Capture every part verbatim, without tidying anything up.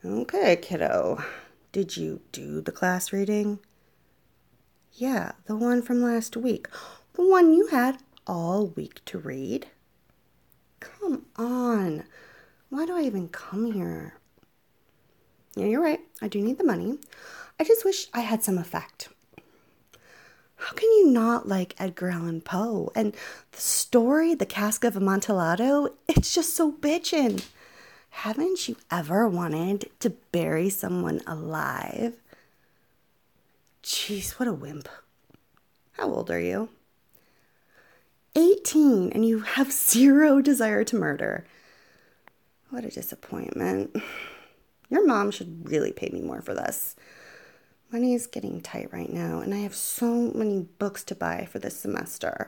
Okay, kiddo. Did you do the class reading? Yeah, the one from last week. The one you had all week to read. Come on. Why do I even come here? Yeah, you're right. I do need the money. I just wish I had some effect. How can you not like Edgar Allan Poe? And the story, The Cask of Amontillado, it's just so bitchin'. Haven't you ever wanted to bury someone alive? Jeez, what a wimp. How old are you? eighteen, and you have zero desire to murder. What a disappointment. Your mom should really pay me more for this. Money is getting tight right now, and I have so many books to buy for this semester.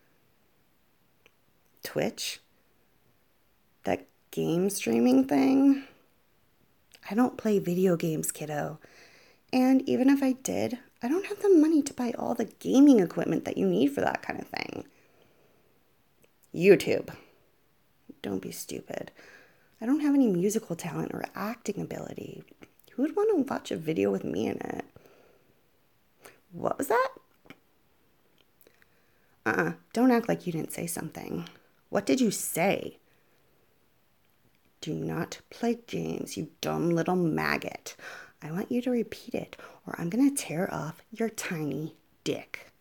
Twitch? That game streaming thing? I don't play video games, kiddo. And even if I did, I don't have the money to buy all the gaming equipment that you need for that kind of thing. YouTube. Don't be stupid. I don't have any musical talent or acting ability. Who would want to watch a video with me in it? What was that? Uh-uh. Don't act like you didn't say something. What did you say? Do not play games, you dumb little maggot. I want you to repeat it, or I'm going to tear off your tiny dick.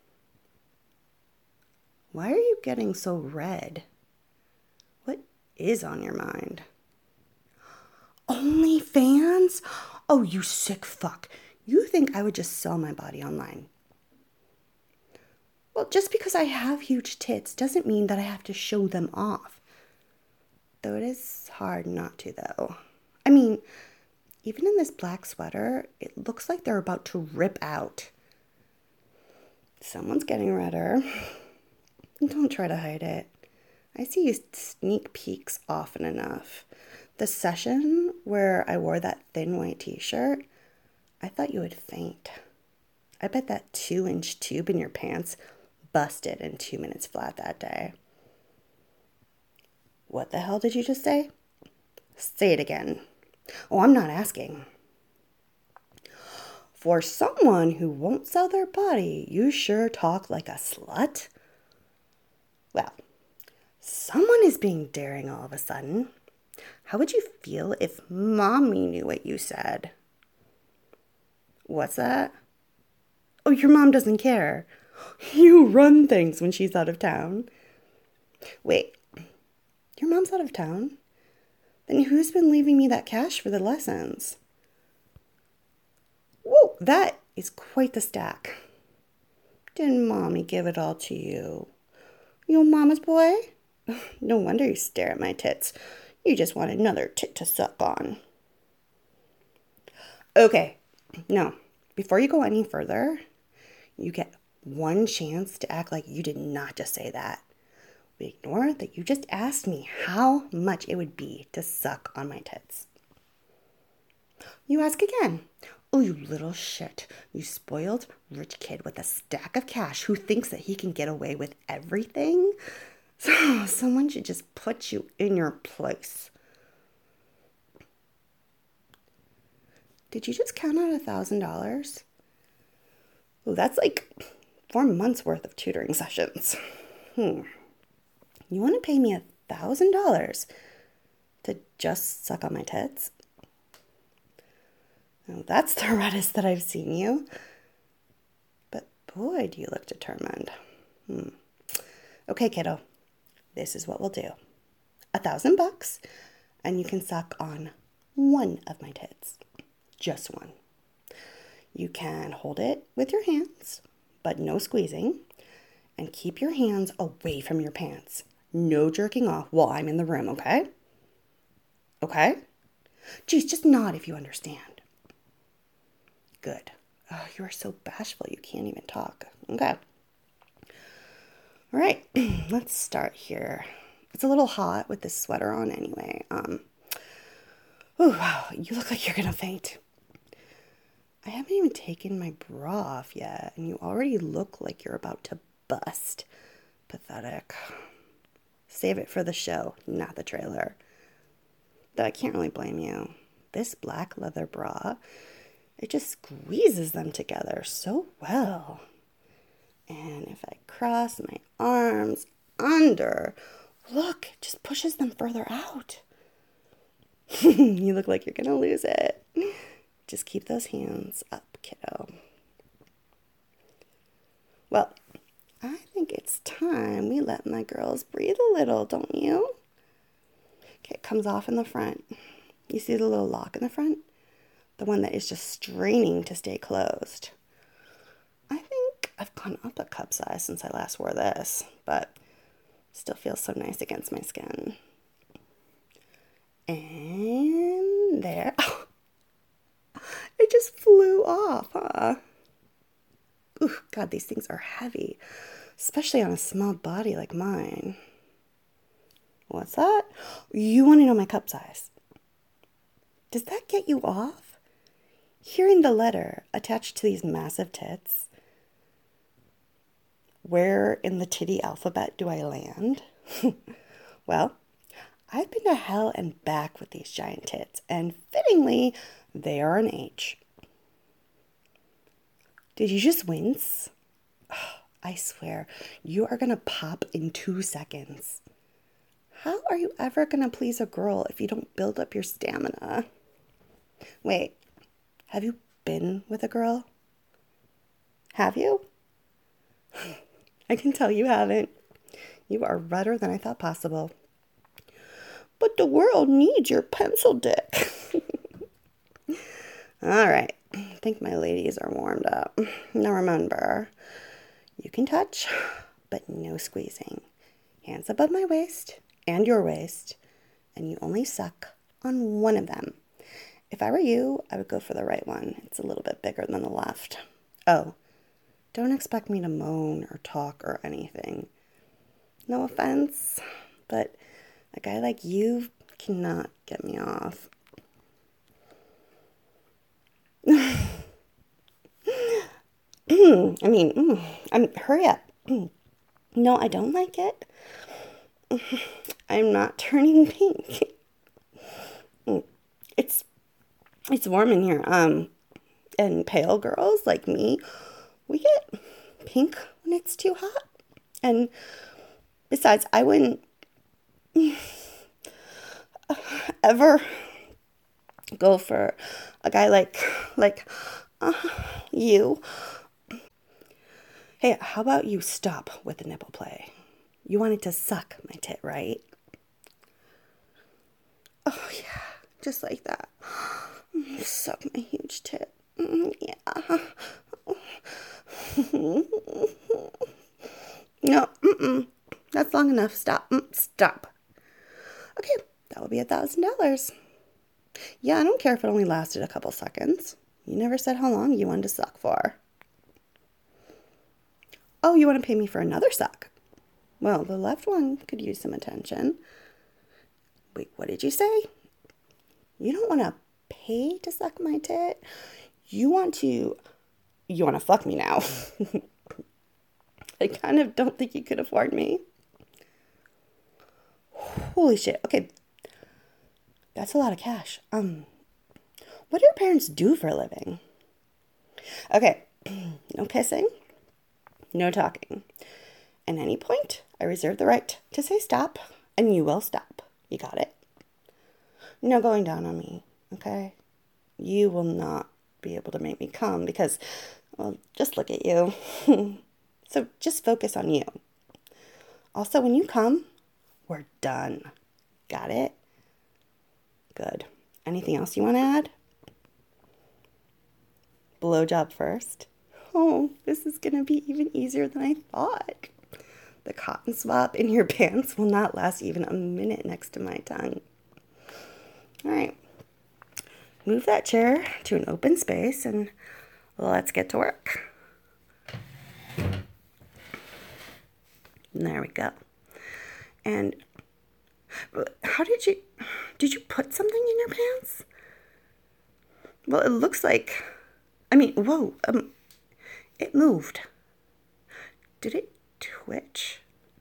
Why are you getting so red? What is on your mind? OnlyFans? Oh, you sick fuck. You think I would just sell my body online? Well, just because I have huge tits doesn't mean that I have to show them off. Though it is hard not to, though. I mean, even in this black sweater, it looks like they're about to rip out. Someone's getting redder. Don't try to hide it. I see you sneak peeks often enough. The session where I wore that thin white t-shirt, I thought you would faint. I bet that two-inch tube in your pants busted in two minutes flat that day. What the hell did you just say? Say it again. Oh, I'm not asking. For someone who won't sell their body, you sure talk like a slut. Well, someone is being daring all of a sudden. How would you feel if Mommy knew what you said? What's that? Oh, your mom doesn't care. You run things when she's out of town. Wait, your mom's out of town? Then who's been leaving me that cash for the lessons? Whoa, that is quite the stack. Didn't Mommy give it all to you? You a mama's boy? No wonder you stare at my tits. You just want another tit to suck on. Okay, no. Before you go any further, you get one chance to act like you did not just say that. We ignore that you just asked me how much it would be to suck on my tits. You ask again. Oh, you little shit. You spoiled rich kid with a stack of cash who thinks that he can get away with everything? So someone should just put you in your place. Did you just count out a thousand dollars? Oh, that's like four months worth of tutoring sessions. Hmm. You want to pay me a thousand dollars to just suck on my tits? Now, that's the reddest that I've seen you. But boy, do you look determined. Hmm. Okay, kiddo. This is what we'll do. A thousand bucks, and you can suck on one of my tits. Just one. You can hold it with your hands, but no squeezing. And keep your hands away from your pants. No jerking off while I'm in the room, okay? Okay? Geez, just nod if you understand. Good. Oh, you are so bashful you can't even talk. Okay. All right, let's start here. It's a little hot with this sweater on anyway. Um, oh, wow, you look like you're gonna faint. I haven't even taken my bra off yet, and you already look like you're about to bust. Pathetic. Save it for the show, not the trailer. Though I can't really blame you. this black leather bra, it just squeezes them together so well. And if I cross my arms under, look, it just pushes them further out. You look like you're going to lose it. Just keep those hands up, kiddo. Well, I think it's time we let my girls breathe a little, don't you? Okay, it comes off in the front. You see the little lock in the front? The one that is just straining to stay closed. I think I've gone up a cup size since I last wore this, but still feels so nice against my skin. And there. Oh, it just flew off, huh? Ooh, God, these things are heavy, especially on a small body like mine. What's that? You want to know my cup size. Does that get you off? Hearing the letter attached to these massive tits. Where in the titty alphabet do I land? Well, I've been to hell and back with these giant tits, and fittingly, they are an H. Did you just wince? Oh, I swear, you are going to pop in two seconds. How are you ever going to please a girl if you don't build up your stamina? Wait, have you been with a girl? Have you? I can tell you haven't. You are redder than I thought possible. But the world needs your pencil dick. All right. I think my ladies are warmed up. Now remember, you can touch, but no squeezing. Hands above my waist and your waist, and you only suck on one of them. If I were you, I would go for the right one. It's a little bit bigger than the left. Oh, don't expect me to moan or talk or anything. No offense, but a guy like you cannot get me off. I mean, mm, I'm, hurry up. No, I don't like it. I'm not turning pink. It's it's warm in here. Um, and pale girls like me, we get pink when it's too hot. And besides, I wouldn't ever go for a guy like like uh, you. Hey, how about you stop with the nipple play? You wanted to suck my tit, right? Oh, yeah, just like that. Suck my huge tit. Yeah. No, mm-mm. That's long enough. Stop. Mm, stop. Okay, that will be a thousand dollars. Yeah, I don't care if it only lasted a couple seconds. You never said how long you wanted to suck for. Oh, you want to pay me for another suck? Well, the left one could use some attention. Wait, what did you say? You don't want to pay to suck my tit? You want to... You want to fuck me now? I kind of don't think you could afford me. Holy shit. Okay. That's a lot of cash. Um, what do your parents do for a living? Okay. No kissing. No talking. At any point, I reserve the right to say stop, and you will stop. You got it? No going down on me, okay? You will not be able to make me come because, well, just look at you. So just focus on you. Also, when you come, we're done. Got it? Good. Anything else you want to add? Blowjob first. Oh, this is going to be even easier than I thought. The cotton swab in your pants will not last even a minute next to my tongue. All right. Move that chair to an open space and let's get to work. There we go. And how did you, did you put something in your pants? Well, it looks like, I mean, whoa, um, it moved. Did it twitch?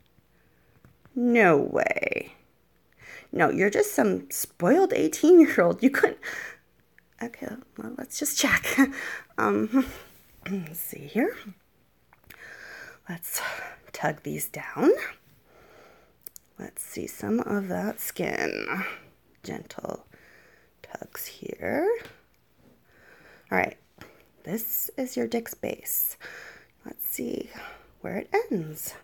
No way. No, you're just some spoiled eighteen-year-old. You couldn't... Okay, well, let's just check. Um, let's see here. Let's tug these down. Let's see some of that skin. Gentle tugs here. All right, this is your dick's base. Let's see where it ends.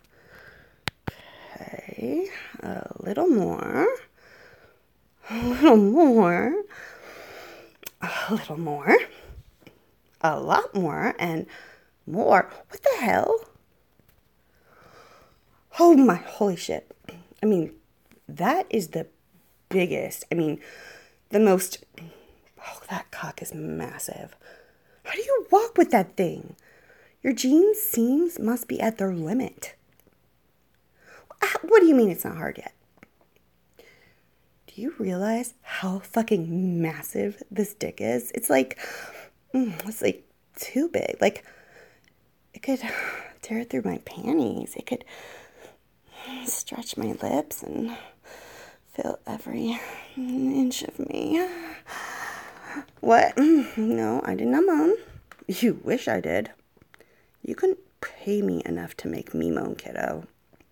Okay, a little more. A little more. A little more. A lot more and more. What the hell? Oh my, holy shit. I mean, that is the biggest, I mean, the most, oh, that cock is massive. How do you walk with that thing? Your jeans seams must be at their limit. What do you mean it's not hard yet? Do you realize how fucking massive this dick is? It's like, it's like too big. Like, it could tear through my panties. It could stretch my lips and fill every inch of me. What? No, I did not moan. You wish I did. You couldn't pay me enough to make me moan, kiddo.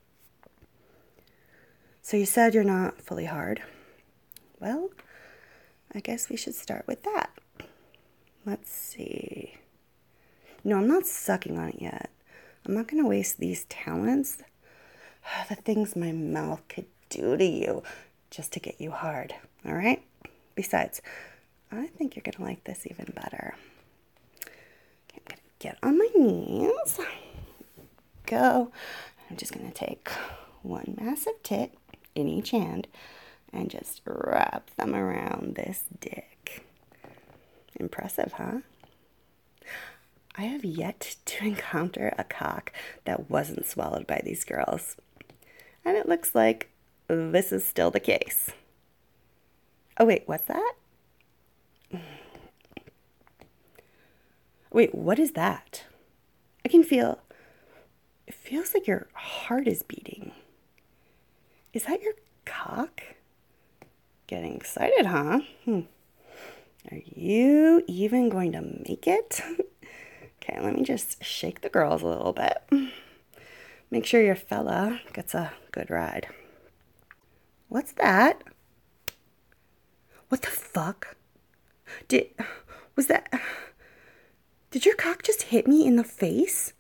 So you said you're not fully hard. Well, I guess we should start with that. Let's see. No, I'm not sucking on it yet. I'm not going to waste these talents, the things my mouth could do to you, just to get you hard, all right? Besides, I think you're going to like this even better. Okay, I'm going to get on my knees. Go. I'm just going to take one massive tit in each hand and just wrap them around this dick. Impressive, huh? I have yet to encounter a cock that wasn't swallowed by these girls. And it looks like this is still the case. Oh, wait, what's that? Wait, what is that? I can feel, it feels like your heart is beating. Is that your cock? Getting excited, huh? Hmm. Are you even going to make it? Okay, let me just shake the girls a little bit. Make sure your fella gets a good ride. What's that? What the fuck? Did, was that, did your cock just hit me in the face?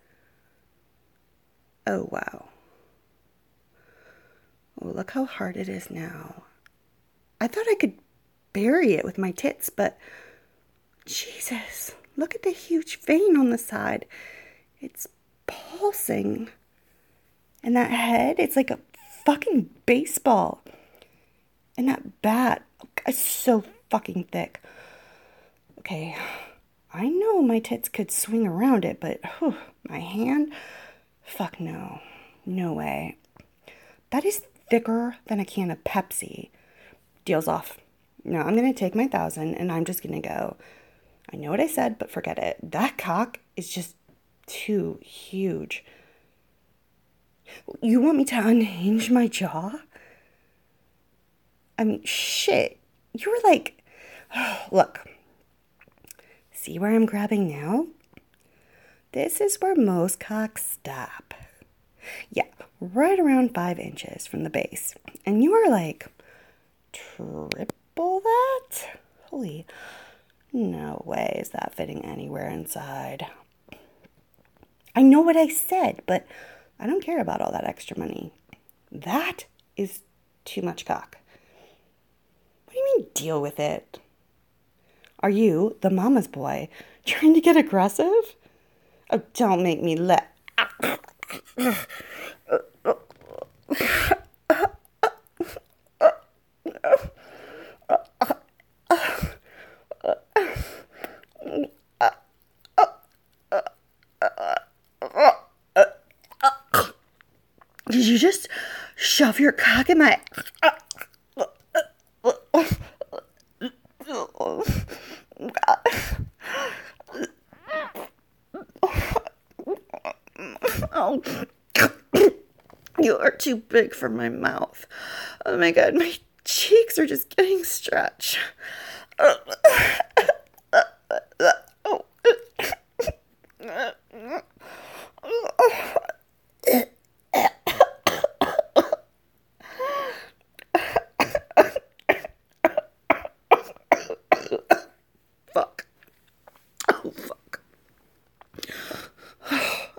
Oh, wow. Oh, look how hard it is now. I thought I could bury it with my tits, but Jesus, look at the huge vein on the side. It's pulsing. And that head, it's like a fucking baseball. And that bat is so fucking thick. Okay, I know my tits could swing around it, but whew, my hand? Fuck no. No way. That is thicker than a can of Pepsi. Deal's off. No, I'm going to take my thousand and I'm just going to go. I know what I said, but forget it. That cock is just too huge. You want me to unhinge my jaw? I mean, shit. You were like, oh, look. See where I'm grabbing now? This is where most cocks stop. Yeah, right around five inches from the base. And you are like, triple that? Holy, no way is that fitting anywhere inside. I know what I said, but I don't care about all that extra money. That is too much cock. What do you mean, deal with it? Are you, the mama's boy, trying to get aggressive? Oh, don't make me let... Did you just shove your cock in my... Oh, you are too big for my mouth. Oh my God, my cheeks are just getting stretched.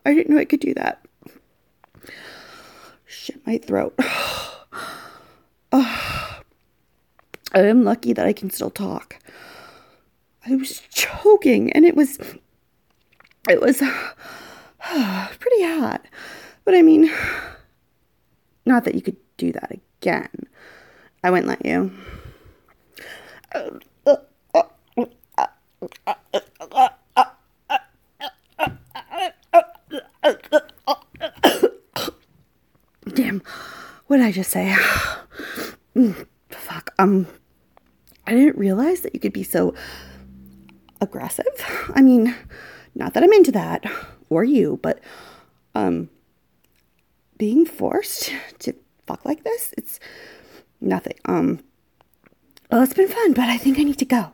I didn't know I could do that. Shit, my throat. Oh, I am lucky that I can still talk. I was choking, and it was, it was pretty hot. But I mean, not that you could do that again. I wouldn't let you. Damn, what did I just say? Fuck, um, I didn't realize that you could be so aggressive. I mean, not that I'm into that, or you, but, um, being forced to fuck like this, it's nothing. Um, well, it's been fun, but I think I need to go.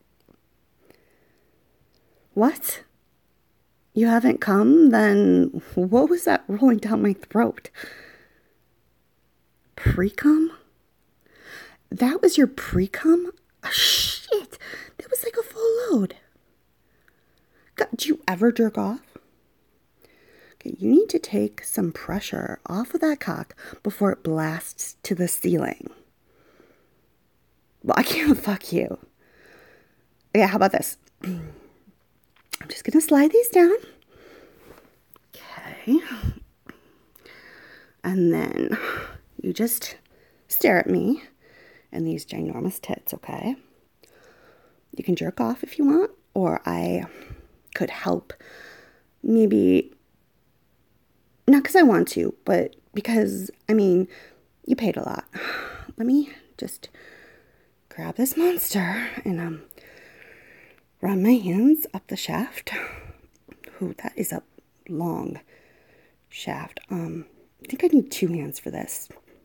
What? You haven't come? Then what was that rolling down my throat? Pre-cum? That was your pre-cum? Oh, shit, that was like a full load. God, do you ever jerk off? Okay, you need to take some pressure off of that cock before it blasts to the ceiling. Well, I can't fuck you. Yeah, how about this? I'm just gonna slide these down. Okay. And then you just stare at me and these ginormous tits, okay? You can jerk off if you want, or I could help. Maybe, not because I want to, but because, I mean, you paid a lot. Let me just grab this monster and um run my hands up the shaft. Ooh, that is a long shaft. Um, I think I need two hands for this.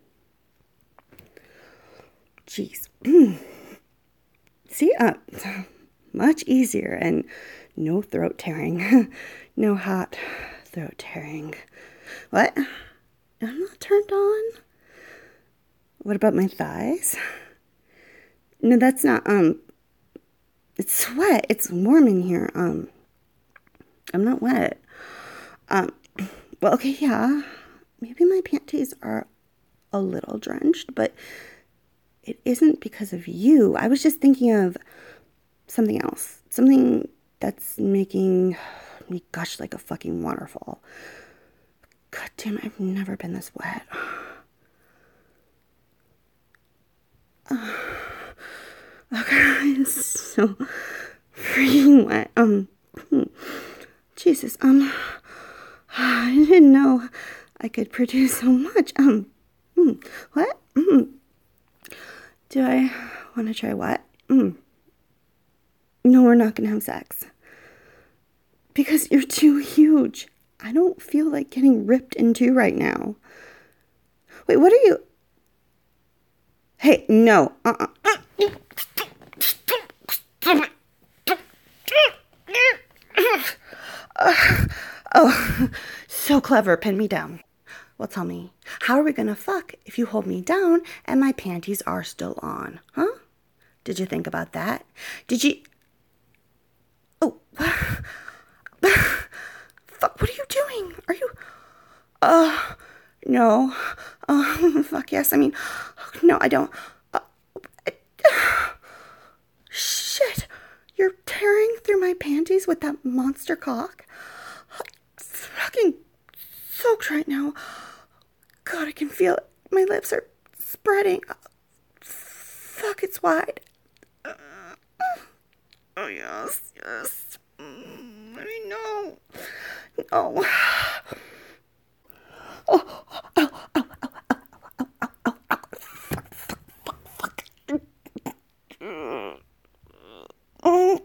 Jeez. See, uh, much easier and no throat tearing. No hot throat tearing. What? I'm not turned on? What about my thighs? No, that's not, um, it's sweat. It's warm in here. Um, I'm not wet. Um, well, okay, yeah. Maybe my panties are a little drenched, but it isn't because of you. I was just thinking of something else. Something that's making me gush like a fucking waterfall. God damn it, I've never been this wet. Uh, okay, it's so freaking wet. Um, Jesus, um, I didn't know I could produce so much. Um, what? Mm. Do I want to try what? Mm. No, we're not going to have sex. Because you're too huge. I don't feel like getting ripped into right now. Wait, what are you? Hey, no. Uh-uh. Uh, oh, so clever. Pin me down. Well, tell me, how are we going to fuck if you hold me down and my panties are still on? Huh? Did you think about that? Did you... Oh, fuck, what are you doing? Are you... Uh, no. Uh, fuck yes, I mean, no, I don't. Uh, shit, you're tearing through my panties with that monster cock? I'm fucking soaked right now. God, I can feel it. My lips are spreading. Fuck, it's wide. Uh, oh, yes, yes. Mm, I mean, no. No. Oh, oh, oh, oh, oh, oh, oh, oh, oh, oh. Fuck, fuck, fuck, fuck. Oh.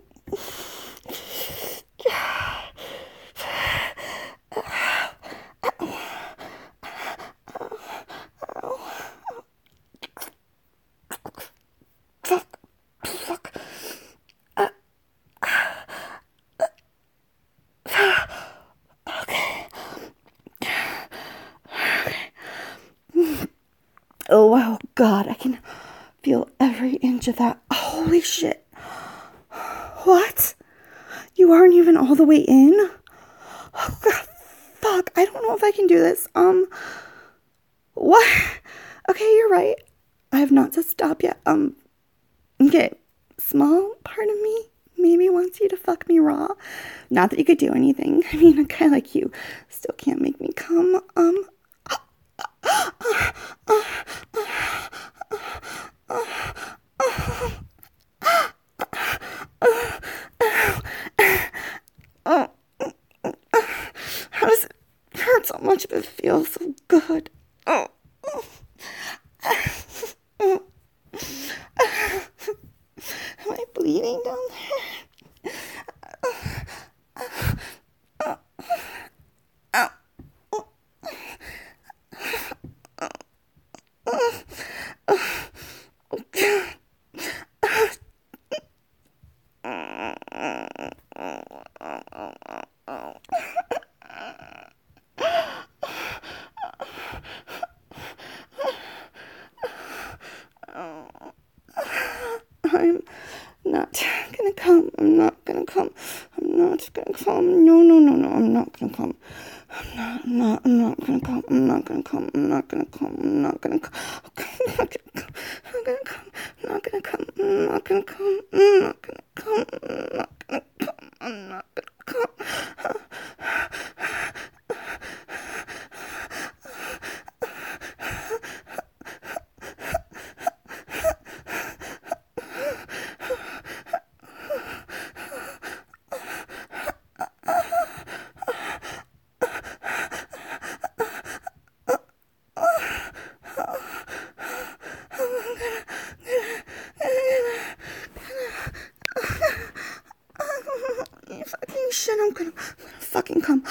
Oh, wow, God, I can feel every inch of that. Holy shit. What? You aren't even all the way in? Oh, God, fuck, I don't know if I can do this. Um, what? Okay, you're right. I have not said stop yet. Um, okay, small part of me maybe wants you to fuck me raw. Not that you could do anything. I mean, a guy like you still can't make me come. Um, how does it hurt so much but it feels so good? Oh. Am I bleeding down there? I'm not gonna come. I'm not gonna come. I'm not gonna come. No, no, no, no. I'm not gonna come. I'm not. I'm not. I'm not gonna come. I'm not gonna come. I'm not gonna come. I'm not gonna come. I'm not gonna come. I'm gonna come. I'm not gonna come. I'm not gonna come. I'm not gonna come. I'm not gonna come. I'm not gonna come. You fucking shit, I'm gonna, I'm gonna fucking come.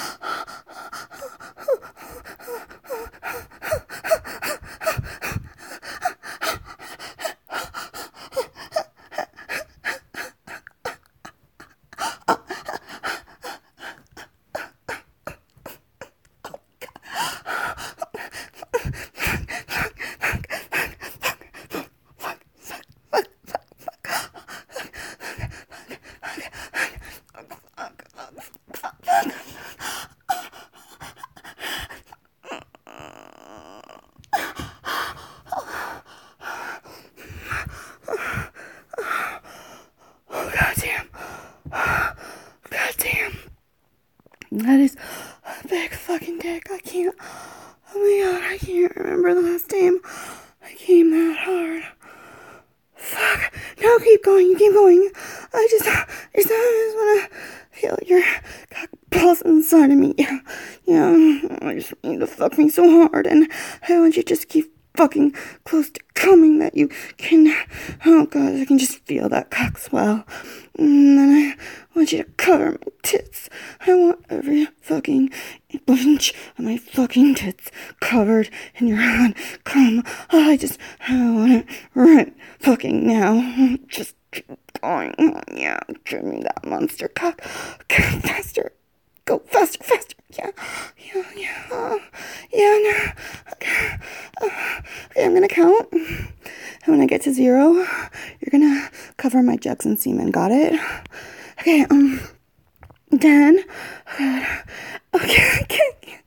That is a big fucking dick. I can't. Oh my god, I can't remember the last time I came that hard. Fuck. No, keep going. You keep going. I just, I just, I just want to feel your cock pulse inside of me. Yeah. Yeah. I just want you to fuck me so hard, and I want you to just keep fucking close to coming that you can. Oh god, I can just feel that cock swell. And then I want you to cover my tits. I want every fucking bunch of my fucking tits covered in your hot cum. I just, I want it right fucking now. Just keep going. Oh, yeah, give me that monster cock. Go faster. Go faster, faster. Yeah, yeah, yeah. Uh, yeah, no. Okay. Uh, okay, I'm gonna count. And when I get to zero, you're gonna cover my jugs and semen. Got it? Okay, um, ten. Okay, okay.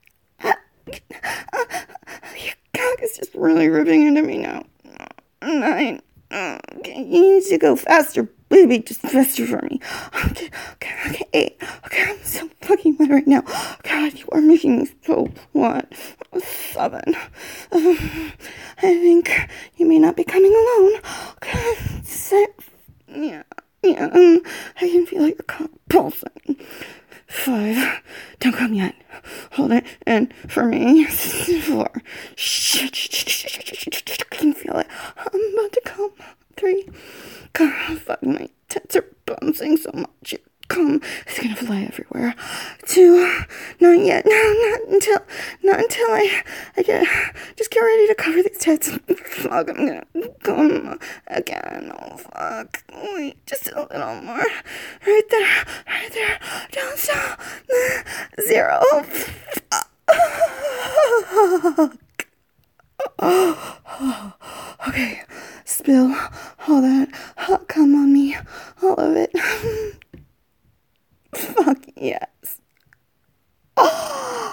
Your cock is just really ripping into me now. Nine. Okay, you need to go faster, baby. Just faster for me. Okay, okay, okay. Eight. Okay, I'm so fucking wet right now. God, you are making me so wet. Seven. Um, I think you may not be coming alone. Okay, six. Yeah, yeah. Um, I can feel your cock pulsing. Five. Don't come yet. Hold it in for me. Four. Shh, shh, shh, shh, shh, shh, shh. I can feel it. I'm about to come. Three. God, fuck, my tits are bouncing so much. Your cum is gonna fly everywhere. Two. Not yet. No, not until, not until I, I get, just get ready to cover these tits. Fuck, I'm gonna come again. Oh, fuck. Wait, just a little more. Right there. Right there. Don't stop. Zero. Okay, spill all that hot cum on me, all of it. Fuck yes.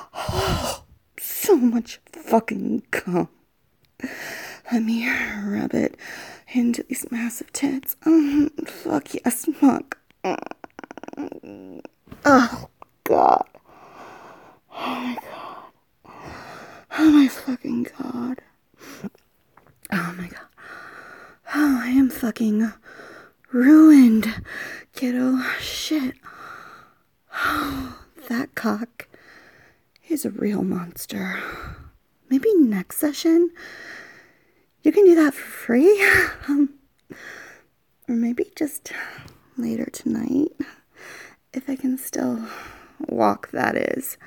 fucking cum. Let me rub it into these massive tits. Oh, fuck yes, fuck. Oh, God. Oh, my God. Oh, my fucking God. Oh, my God. Oh, I am fucking ruined, kiddo. Shit. Oh, that cock is a real monster. Maybe next session you can do that for free. Um, or maybe just later tonight, if I can still walk, that is.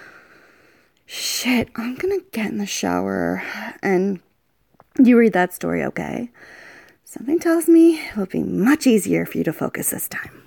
Shit, I'm gonna get in the shower and you read that story, okay? Something tells me it will be much easier for you to focus this time.